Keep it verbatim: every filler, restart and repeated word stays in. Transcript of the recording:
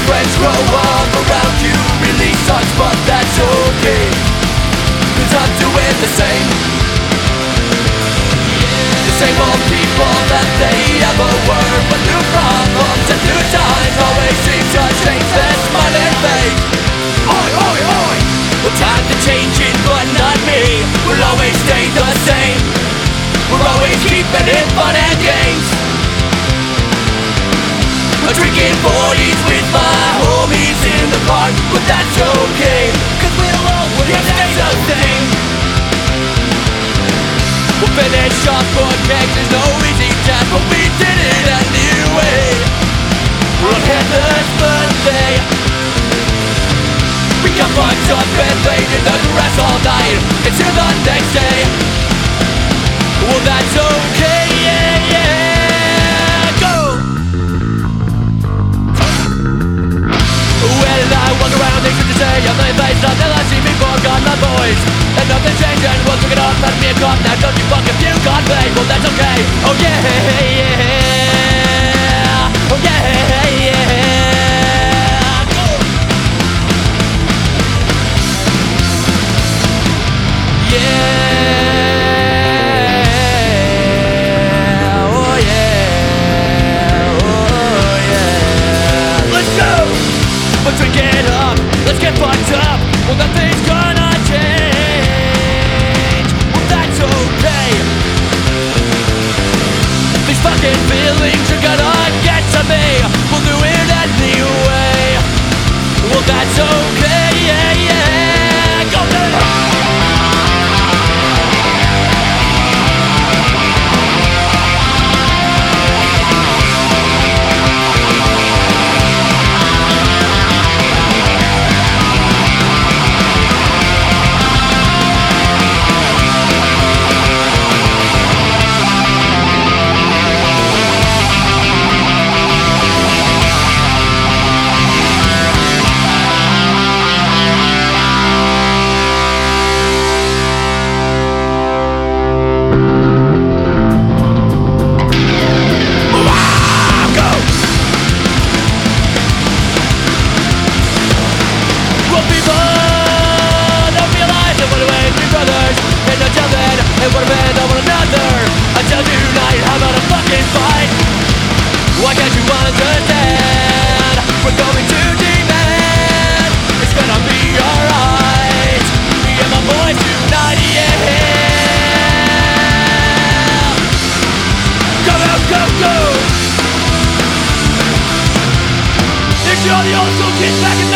friends grow up around you, really sucks, but that's okay, 'cause I'm doing the same. The same old people that they ever were, but new problems and new times always seem to change their smiling face. Oi, oi, oi! Well, time to change it, but not me. We'll always stay the same. We're always keeping it fun and games. We're drinking forties with my homies in the park, but that's okay, 'cause we'll always stay the same. We'll finish off on kegs, there's no easy task, but we did it anyway. We'll Heather's birthday. We got fucked up and laid in the grass all night until the next day. Well, that's okay, yeah, yeah, go! Well, I walk around, things to say, I'm the face, until I see me forgot my voice. And nothing changed, and we'll look it up, let me a cop. Now don't you fuck if you got paid, well that's okay. Oh yeah, yeah, oh yeah, yeah. Go! Yeah, oh yeah, oh yeah. Let's go! Let's drink it up, let's get fucked up. Well, nothing's gonna change. Well, that's okay. These fucking feelings are gonna get to me. We'll do it anyway. Well, that's okay, yeah, yeah. Go then! Why can't you understand? We're going to demand it's gonna be alright. Me and my boys tonight, yeah. Go, go, go, go. Make sure the old school kids back in